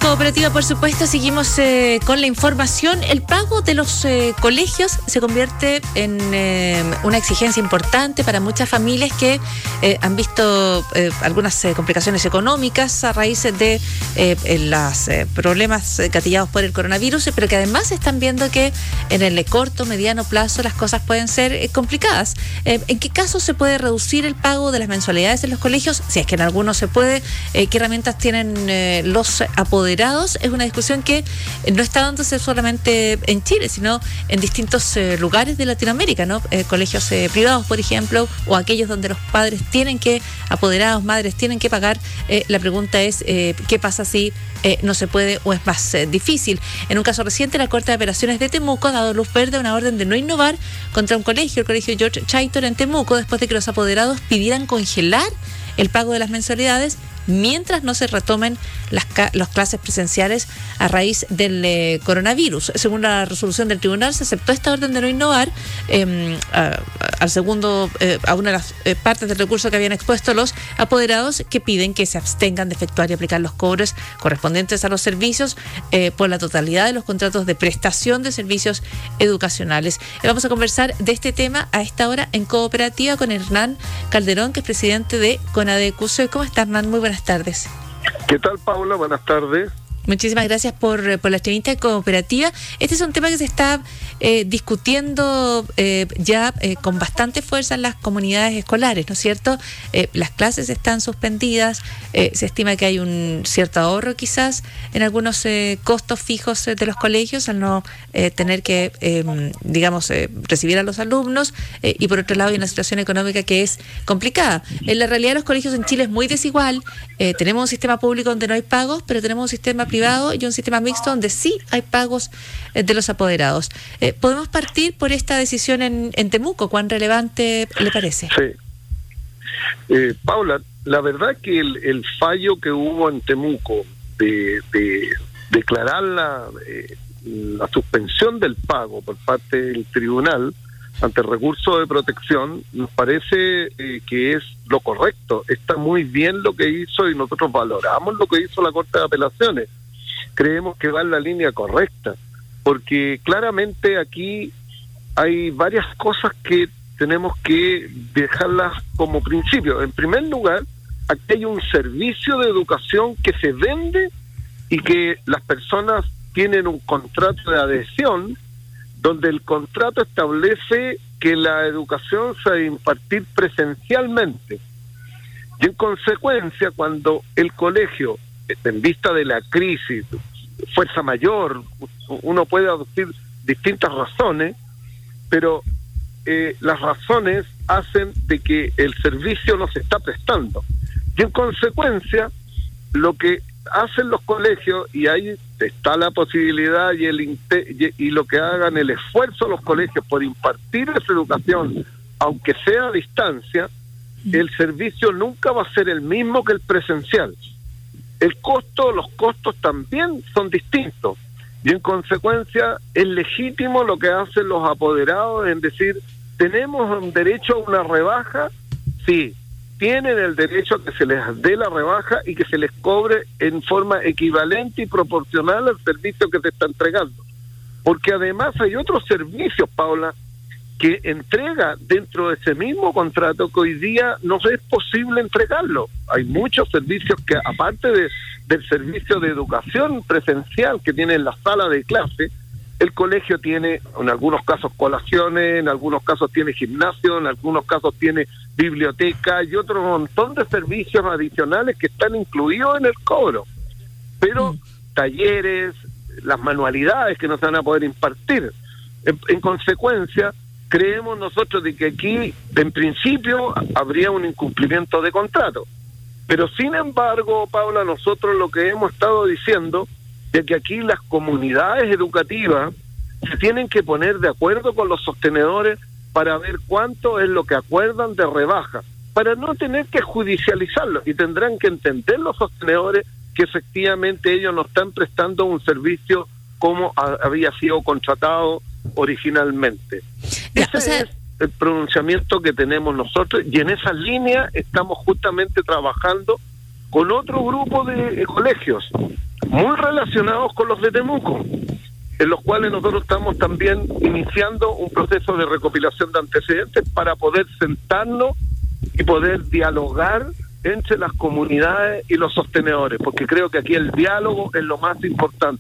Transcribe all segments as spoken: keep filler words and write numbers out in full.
Cooperativa, por supuesto, seguimos eh, con la información. El pago de los eh, colegios se convierte en eh, una exigencia importante para muchas familias que eh, han visto eh, algunas eh, complicaciones económicas a raíz de eh, los eh, problemas gatillados por el coronavirus, pero que además están viendo que en el corto, mediano plazo las cosas pueden ser eh, complicadas. Eh, ¿En qué casos se puede reducir el pago de las mensualidades en los colegios? Si es que en algunos se puede, eh, ¿qué herramientas tienen eh, los apoderados? Es una discusión que no está dándose solamente en Chile, sino en distintos eh, lugares de Latinoamérica, ¿no? Eh, colegios eh, privados, por ejemplo, o aquellos donde los padres tienen que, apoderados, madres, tienen que pagar. Eh, la pregunta es, eh, ¿qué pasa si eh, no se puede o es más eh, difícil? En un caso reciente, la Corte de Apelaciones de Temuco ha dado luz verde a una orden de no innovar contra un colegio, el colegio George Chaitor en Temuco, después de que los apoderados pidieran congelar el pago de las mensualidades mientras no se retomen las, ca- las clases presenciales a raíz del eh, coronavirus. Según la resolución del tribunal, se aceptó esta orden de no innovar eh, a, al segundo, eh, a una de las eh, partes del recurso que habían expuesto los apoderados, que piden que se abstengan de efectuar y aplicar los cobros correspondientes a los servicios eh, por la totalidad de los contratos de prestación de servicios educacionales. Eh, vamos a conversar de este tema a esta hora en Cooperativa con Hernán Calderón, que es presidente de CONADECUSO. ¿Cómo está, Hernán? Muy buenas tardes. ¿Qué tal, Paula? Buenas tardes. Muchísimas gracias por, por la entrevista de Cooperativa. Este es un tema que se está eh, discutiendo eh, ya eh, con bastante fuerza en las comunidades escolares, ¿no es cierto? Eh, las clases están suspendidas, eh, se estima que hay un cierto ahorro quizás en algunos eh, costos fijos eh, de los colegios al no eh, tener que, eh, digamos, eh, recibir a los alumnos, eh, y por otro lado hay una situación económica que es complicada. En la realidad, los colegios en Chile es muy desigual. Eh, tenemos un sistema público donde no hay pagos, pero tenemos un sistema privado y un sistema mixto donde sí hay pagos eh, de los apoderados. Eh, ¿Podemos partir por esta decisión en, en Temuco? ¿Cuán relevante le parece? Sí. Eh, Paula, la verdad que el, el fallo que hubo en Temuco de, de declarar la, eh, la suspensión del pago por parte del tribunal ante el recurso de protección, nos parece eh, que es lo correcto. Está muy bien lo que hizo y nosotros valoramos lo que hizo la Corte de Apelaciones. Creemos que va en la línea correcta, porque claramente aquí hay varias cosas que tenemos que dejarlas como principio. En primer lugar, aquí hay un servicio de educación que se vende y que las personas tienen un contrato de adhesión donde el contrato establece que la educación se debe impartir presencialmente. Y en consecuencia, cuando el colegio, en vista de la crisis, fuerza mayor, uno puede adducir distintas razones, pero eh, las razones hacen de que el servicio no se está prestando. Y en consecuencia, lo que hacen los colegios, y ahí está la posibilidad y el y, y lo que hagan el esfuerzo los colegios por impartir esa educación, aunque sea a distancia, el servicio nunca va a ser el mismo que el presencial. El costo, los costos también son distintos, y en consecuencia es legítimo lo que hacen los apoderados en decir, ¿tenemos un derecho a una rebaja? Sí. Tienen el derecho a que se les dé la rebaja y que se les cobre en forma equivalente y proporcional al servicio que se está entregando. Porque además hay otros servicios, Paula, que entrega dentro de ese mismo contrato que hoy día no es posible entregarlo. Hay muchos servicios que, aparte de, del servicio de educación presencial que tiene en la sala de clase, el colegio tiene, en algunos casos, colaciones, en algunos casos tiene gimnasio, en algunos casos tiene biblioteca y otro montón de servicios adicionales que están incluidos en el cobro. Pero mm. talleres, las manualidades que no se van a poder impartir. En, en consecuencia, creemos nosotros de que aquí, en principio, habría un incumplimiento de contrato. Pero sin embargo, Paula, nosotros lo que hemos estado diciendo de que aquí las comunidades educativas se tienen que poner de acuerdo con los sostenedores para ver cuánto es lo que acuerdan de rebaja, para no tener que judicializarlo, y tendrán que entender los sostenedores que efectivamente ellos no están prestando un servicio como a, había sido contratado originalmente. Ya, Ese o sea... es el pronunciamiento que tenemos nosotros, y en esa línea estamos justamente trabajando con otro grupo de eh, colegios, muy relacionados con los de Temuco, en los cuales nosotros estamos también iniciando un proceso de recopilación de antecedentes para poder sentarnos y poder dialogar entre las comunidades y los sostenedores, porque creo que aquí el diálogo es lo más importante.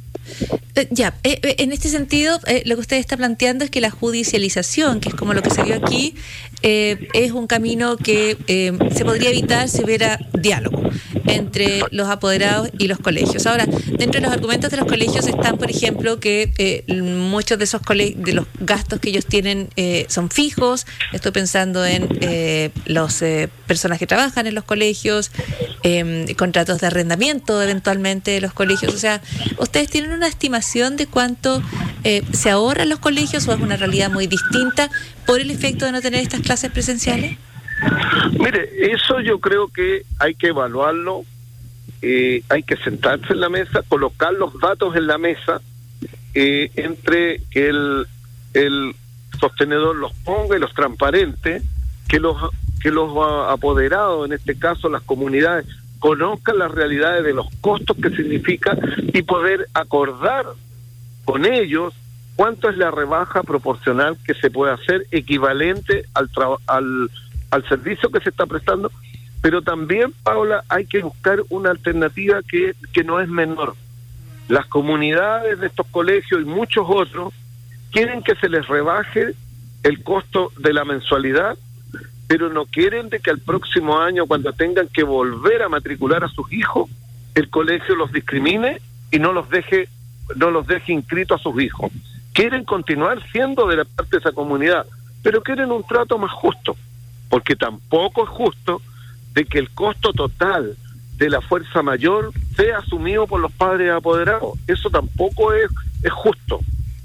Eh, ya, eh, eh, en este sentido, eh, lo que usted está planteando es que la judicialización, que es como lo que salió aquí, eh, es un camino que eh, se podría evitar si hubiera diálogo entre los apoderados y los colegios. Ahora, dentro de los argumentos de los colegios están, por ejemplo, que eh, muchos de esos cole- de los gastos que ellos tienen eh, son fijos. Estoy pensando en eh, las eh, personas que trabajan en los colegios, eh, contratos de arrendamiento eventualmente de los colegios. O sea, ¿ustedes tienen una estimación de cuánto eh, se ahorran los colegios o es una realidad muy distinta por el efecto de no tener estas clases presenciales? Mire, eso yo creo que hay que evaluarlo, eh, hay que sentarse en la mesa, colocar los datos en la mesa, eh, entre que el, el sostenedor los ponga y los transparente, que los, que los apoderados, en este caso las comunidades, conozcan las realidades de los costos que significa y poder acordar con ellos cuánto es la rebaja proporcional que se puede hacer equivalente al tra- al al servicio que se está prestando, pero también, Paula, hay que buscar una alternativa que, que no es menor. Las comunidades de estos colegios y muchos otros quieren que se les rebaje el costo de la mensualidad, pero no quieren de que al próximo año, cuando tengan que volver a matricular a sus hijos, el colegio los discrimine y no los deje, no los deje inscritos a sus hijos. Quieren continuar siendo de la parte de esa comunidad, pero quieren un trato más justo. Porque tampoco es justo de que el costo total de la fuerza mayor sea asumido por los padres apoderados. Eso tampoco es, es justo.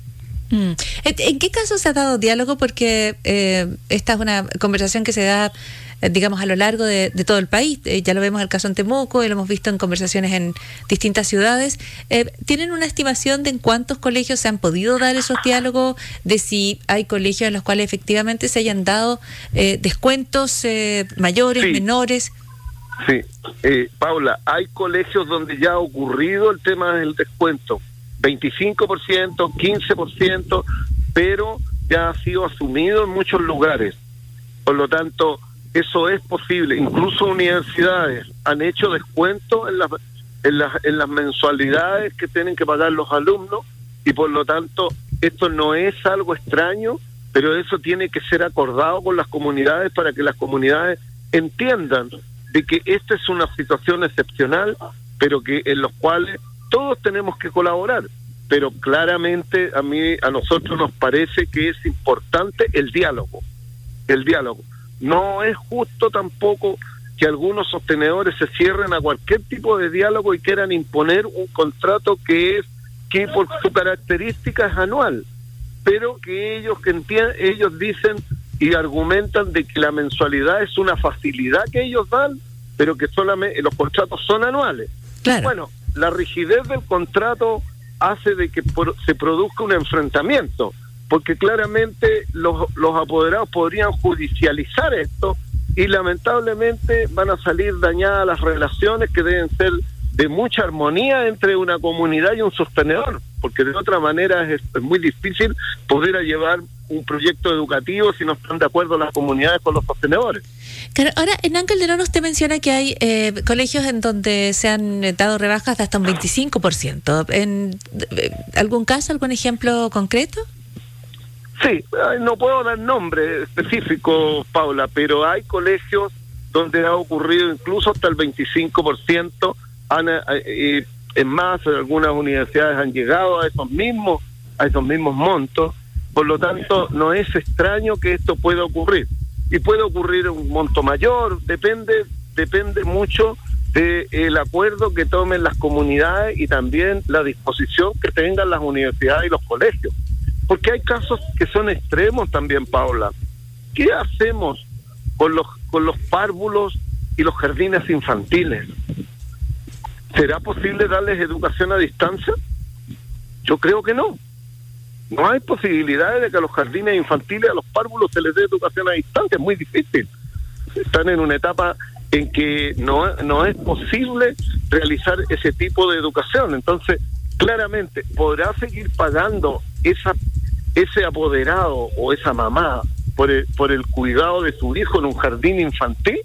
Mm. ¿En qué caso se ha dado diálogo? Porque eh, esta es una conversación que se da, eh, digamos, a lo largo de, de todo el país. Eh, ya lo vemos en el caso en Temuco y lo hemos visto en conversaciones en distintas ciudades. Eh, ¿Tienen una estimación de en cuántos colegios se han podido dar esos diálogos? De si hay colegios en los cuales efectivamente se hayan dado eh, descuentos eh, mayores, sí, menores. Sí, eh, Paula, hay colegios donde ya ha ocurrido el tema del descuento. veinticinco por ciento, quince por ciento, pero ya ha sido asumido en muchos lugares. Por lo tanto, eso es posible. Incluso universidades han hecho descuentos en las, en las, en las mensualidades que tienen que pagar los alumnos y por lo tanto esto no es algo extraño, pero eso tiene que ser acordado con las comunidades para que las comunidades entiendan de que esta es una situación excepcional, pero que en los cuales todos tenemos que colaborar, pero claramente a mí, a nosotros nos parece que es importante el diálogo, el diálogo. No es justo tampoco que algunos sostenedores se cierren a cualquier tipo de diálogo y quieran imponer un contrato que es, que por su característica es anual, pero que ellos que entienden, ellos dicen y argumentan de que la mensualidad es una facilidad que ellos dan, pero que solamente los contratos son anuales. Claro. Bueno, la rigidez del contrato hace de que por, se produzca un enfrentamiento, porque claramente los, los apoderados podrían judicializar esto y lamentablemente van a salir dañadas las relaciones que deben ser de mucha armonía entre una comunidad y un sostenedor, porque de otra manera es, es muy difícil poder llevar un proyecto educativo si no están de acuerdo las comunidades con los sostenedores. Claro, ahora, Hernán Calderón, usted menciona que hay eh, colegios en donde se han dado rebajas de hasta un veinticinco por ciento. ¿En eh, algún caso, algún ejemplo concreto? Sí, no puedo dar nombre específico, Paula, pero hay colegios donde ha ocurrido incluso hasta el veinticinco por ciento. Han, eh, en más, algunas universidades han llegado a esos mismos, a esos mismos montos. Por lo tanto, no es extraño que esto pueda ocurrir. Y puede ocurrir un monto mayor, depende depende mucho del acuerdo que tomen las comunidades y también la disposición que tengan las universidades y los colegios. Porque hay casos que son extremos también, Paula. ¿Qué hacemos con los, con los párvulos y los jardines infantiles? ¿Será posible darles educación a distancia? Yo creo que no. No hay posibilidades de que a los jardines infantiles, a los párvulos se les dé educación a distancia, es muy difícil. Están en una etapa en que no, no es posible realizar ese tipo de educación. Entonces, claramente, ¿podrá seguir pagando esa ese apoderado o esa mamá por el, por el cuidado de su hijo en un jardín infantil?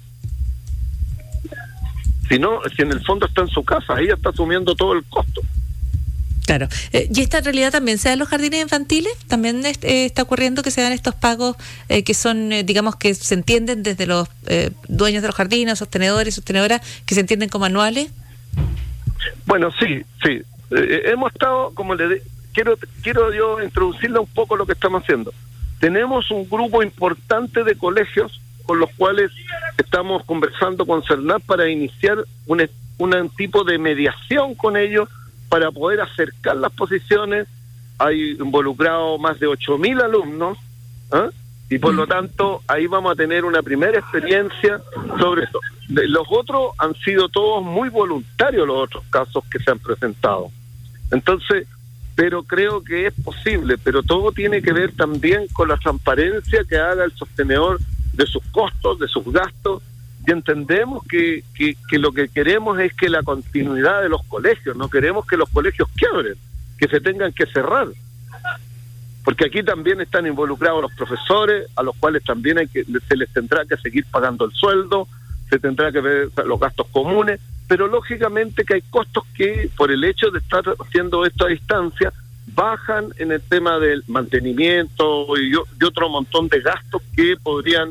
Si no, si en el fondo está en su casa, ella está asumiendo todo el costo. Claro. Eh, ¿Y esta realidad también se da en los jardines infantiles? ¿También eh, está ocurriendo que se dan estos pagos eh, que son, eh, digamos, que se entienden desde los eh, dueños de los jardines, sostenedores, sostenedoras, que se entienden como anuales? Bueno, sí, sí. Eh, hemos estado, como le de, quiero quiero yo introducirle un poco lo que estamos haciendo. Tenemos un grupo importante de colegios con los cuales estamos conversando con CERNAP para iniciar un, un tipo de mediación con ellos para poder acercar las posiciones. Hay involucrado más de ocho mil alumnos, ¿eh? Y por lo tanto ahí vamos a tener una primera experiencia sobre eso. Los otros han sido todos muy voluntarios, los otros casos que se han presentado. Entonces, pero creo que es posible, pero todo tiene que ver también con la transparencia que haga el sostenedor de sus costos, de sus gastos, y entendemos que, que, que lo que queremos es que la continuidad de los colegios, no queremos que los colegios quiebren, que se tengan que cerrar, porque aquí también están involucrados los profesores, a los cuales también hay que se les tendrá que seguir pagando el sueldo, se tendrá que ver los gastos comunes, pero lógicamente que hay costos que por el hecho de estar haciendo esto a distancia bajan en el tema del mantenimiento y, y otro montón de gastos que podrían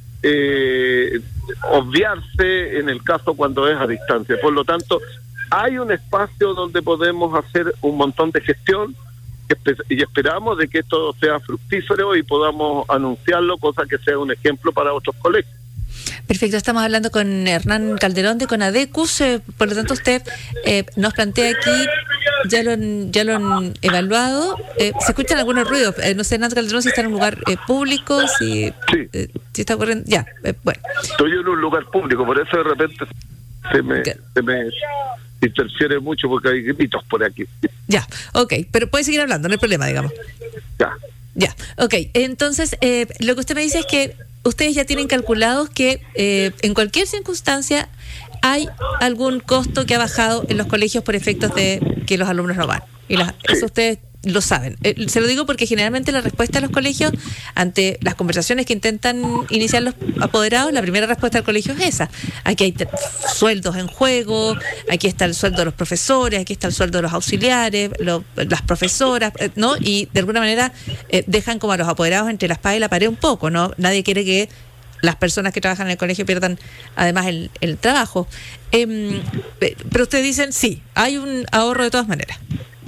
eh, obviarse en el caso cuando es a distancia. Por lo tanto, hay un espacio donde podemos hacer un montón de gestión y esperamos de que esto sea fructífero y podamos anunciarlo, cosa que sea un ejemplo para otros colegios. Perfecto, estamos hablando con Hernán Calderón de Conadecus, eh, por lo tanto usted eh, nos plantea aquí, ya lo han, ya lo han evaluado, eh, se escuchan algunos ruidos, eh, no sé, Hernán Calderón, si está en un lugar eh, público, si, sí. eh, si está ocurriendo, ya, eh, bueno. Estoy en un lugar público, por eso de repente se me, se me interfiere mucho porque hay gritos por aquí. Ya, ok, pero puede seguir hablando, no hay problema, digamos. Ya. Ya, ok, entonces eh, lo que usted me dice es que ustedes ya tienen calculados que eh, en cualquier circunstancia hay algún costo que ha bajado en los colegios por efectos de que los alumnos no van. Y las, eso ustedes lo saben. Eh, se lo digo porque generalmente la respuesta de los colegios ante las conversaciones que intentan iniciar los apoderados, la primera respuesta del colegio es esa. Aquí hay te- sueldos en juego, aquí está el sueldo de los profesores, aquí está el sueldo de los auxiliares, lo, las profesoras, eh, ¿no? Y de alguna manera eh, dejan como a los apoderados entre la espada y la pared un poco, ¿no? Nadie quiere que las personas que trabajan en el colegio pierdan además el, el trabajo. Eh, pero ustedes dicen, sí, hay un ahorro de todas maneras.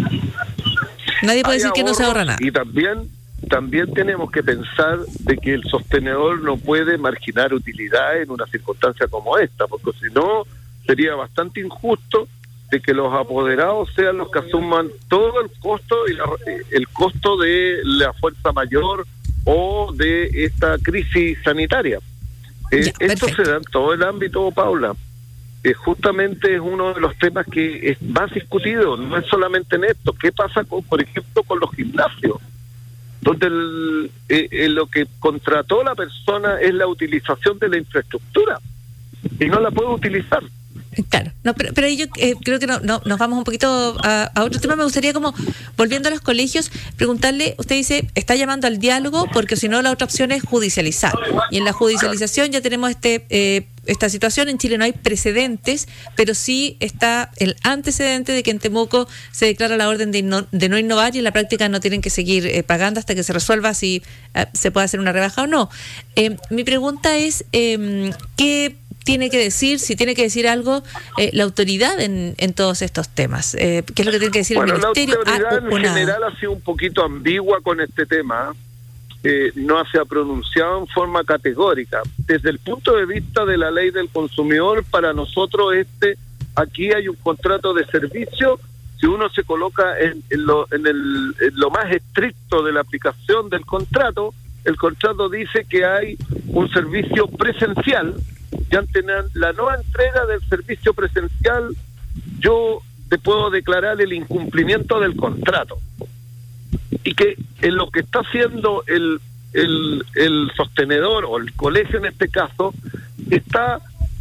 Nadie puede hay decir que no se ahorra nada. Y también también tenemos que pensar de que el sostenedor no puede marginar utilidad en una circunstancia como esta, porque si no sería bastante injusto de que los apoderados sean los que asuman todo el costo y la, el costo de la fuerza mayor o de esta crisis sanitaria. Eh, ya, esto se da en todo el ámbito, Paula. Eh, justamente es uno de los temas que es más discutido, no es solamente en esto. ¿Qué pasa, con, por ejemplo, con los gimnasios? Donde el, eh, eh, lo que contrató la persona es la utilización de la infraestructura y no la puede utilizar. Claro, no, pero, pero yo eh, creo que no, no, nos vamos un poquito a, a otro tema. Me gustaría, como volviendo a los colegios, preguntarle, usted dice, está llamando al diálogo porque si no la otra opción es judicializar. Y en la judicialización ya tenemos este eh, esta situación. En Chile no hay precedentes, pero sí está el antecedente de que en Temuco se declara la orden de, no, de no innovar y en la práctica no tienen que seguir eh, pagando hasta que se resuelva si eh, se puede hacer una rebaja o no. Eh, mi pregunta es, eh, ¿qué tiene que decir, si tiene que decir algo, eh, la autoridad en, en todos estos temas? Eh, ¿Qué es lo que tiene que decir bueno, el Ministerio? La autoridad ah, en general ha sido un poquito ambigua con este tema. Eh, no se ha pronunciado en forma categórica. Desde el punto de vista de la ley del consumidor, para nosotros este aquí hay un contrato de servicio. Si uno se coloca en, en, lo, en, el, en lo más estricto de la aplicación del contrato, el contrato dice que hay un servicio presencial. Y ante la no entrega del servicio presencial, yo te puedo declarar el incumplimiento del contrato. Y que en lo que está haciendo el, el, el sostenedor o el colegio en este caso, está eh,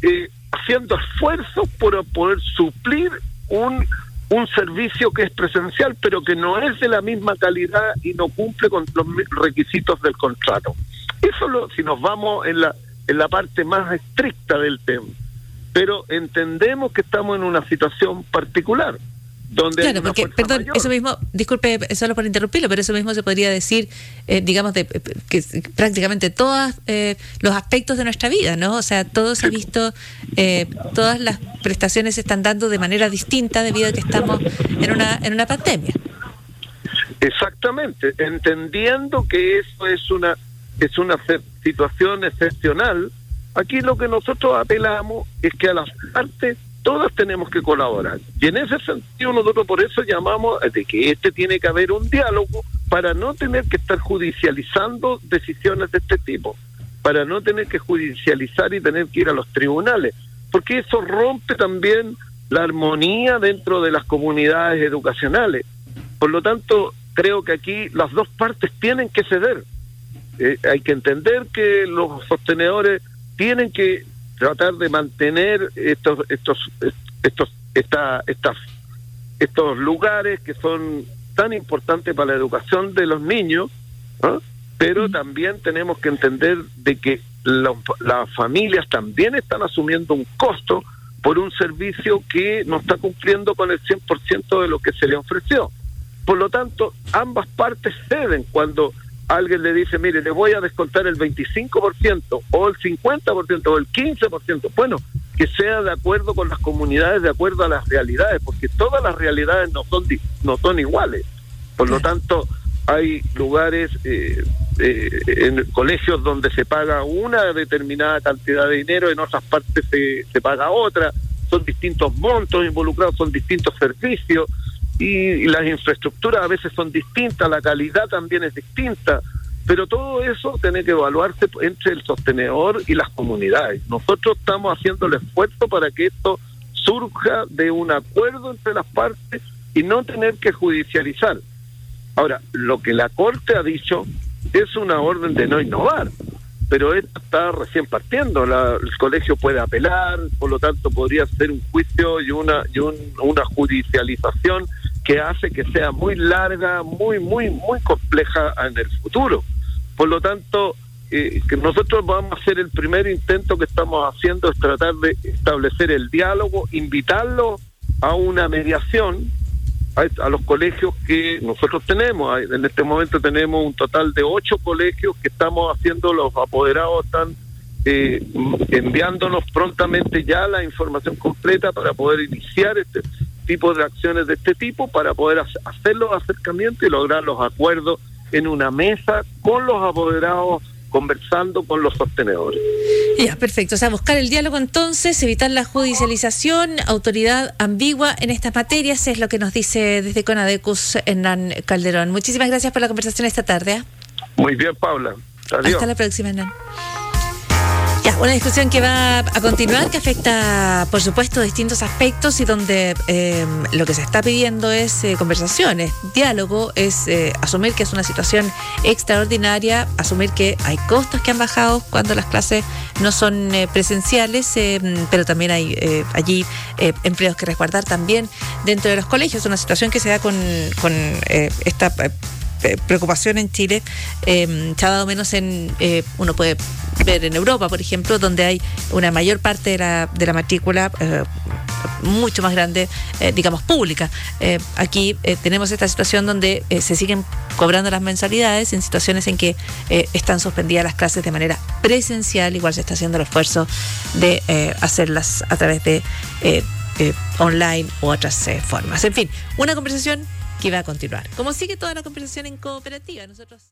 haciendo esfuerzos por poder suplir un un servicio que es presencial, pero que no es de la misma calidad y no cumple con los requisitos del contrato. Eso lo, si nos vamos en la en la parte más estricta del tema. Pero entendemos que estamos en una situación particular. Donde claro, porque, perdón, mayor. Eso mismo, disculpe solo por interrumpirlo, pero eso mismo se podría decir, eh, digamos, de que prácticamente todos eh, los aspectos de nuestra vida, ¿no? O sea, todo se ha visto, eh, todas las prestaciones se están dando de manera distinta debido a que estamos en una en una pandemia. Exactamente, entendiendo que eso es una es una situación excepcional. Aquí lo que nosotros apelamos es que a las partes todas tenemos que colaborar. Y en ese sentido nosotros por eso llamamos de que este tiene que haber un diálogo para no tener que estar judicializando decisiones de este tipo, para no tener que judicializar y tener que ir a los tribunales, porque eso rompe también la armonía dentro de las comunidades educacionales. Por lo tanto, creo que aquí las dos partes tienen que ceder. Eh, hay que entender que los sostenedores tienen que tratar de mantener estos estos estos esta, estas estos lugares que son tan importantes para la educación de los niños, ¿no? Pero también tenemos que entender de que los, las familias también están asumiendo un costo por un servicio que no está cumpliendo con el cien por ciento de lo que se le ofreció. Por lo tanto, ambas partes ceden cuando alguien le dice, mire, le voy a descontar el veinticinco por ciento o el cincuenta por ciento o el quince por ciento. Bueno, que sea de acuerdo con las comunidades, de acuerdo a las realidades, porque todas las realidades no son no son iguales. Por lo tanto, hay lugares, eh, eh, en colegios donde se paga una determinada cantidad de dinero, en otras partes se, se paga otra, son distintos montos involucrados, son distintos servicios, y, y las infraestructuras a veces son distintas, la calidad también es distinta, pero todo eso tiene que evaluarse entre el sostenedor y las comunidades. Nosotros estamos haciendo el esfuerzo para que esto surja de un acuerdo entre las partes y no tener que judicializar. Ahora, lo que la Corte ha dicho es una orden de no innovar, pero esto está recién partiendo. La, el colegio puede apelar, por lo tanto podría ser un juicio y una y un, una judicialización que hace que sea muy larga, muy, muy, muy compleja en el futuro. Por lo tanto, eh, que nosotros vamos a hacer el primer intento que estamos haciendo es tratar de establecer el diálogo, invitarlo a una mediación a los colegios que nosotros tenemos. En este momento tenemos un total de ocho colegios que estamos haciendo, los apoderados están eh, enviándonos prontamente ya la información completa para poder iniciar este tipo de acciones de este tipo, para poder hacer los acercamientos y lograr los acuerdos en una mesa con los apoderados, conversando con los sostenedores. Ya, perfecto. O sea, buscar el diálogo entonces, evitar la judicialización, autoridad ambigua en estas materias, es lo que nos dice desde CONADECUS Hernán Calderón. Muchísimas gracias por la conversación esta tarde. ¿eh? Muy bien, Paula. Adiós. Hasta la próxima, Hernán. Ya, una discusión que va a continuar, que afecta, por supuesto, distintos aspectos y donde eh, lo que se está pidiendo es eh, conversaciones, diálogo, es eh, asumir que es una situación extraordinaria, asumir que hay costos que han bajado cuando las clases no son eh, presenciales, eh, pero también hay eh, allí eh, empleos que resguardar también dentro de los colegios. Una situación que se da con, con eh, esta eh, preocupación en Chile, eh, se ha dado menos en, eh, uno puede ver en Europa, por ejemplo, donde hay una mayor parte de la, de la matrícula eh, mucho más grande, eh, digamos, pública. Eh, aquí eh, tenemos esta situación donde eh, se siguen cobrando las mensualidades en situaciones en que eh, están suspendidas las clases de manera presencial. Igual se está haciendo el esfuerzo de eh, hacerlas a través de eh, eh, online u otras eh, formas. En fin, una conversación que va a continuar. Como sigue toda la conversación en Cooperativa, nosotros...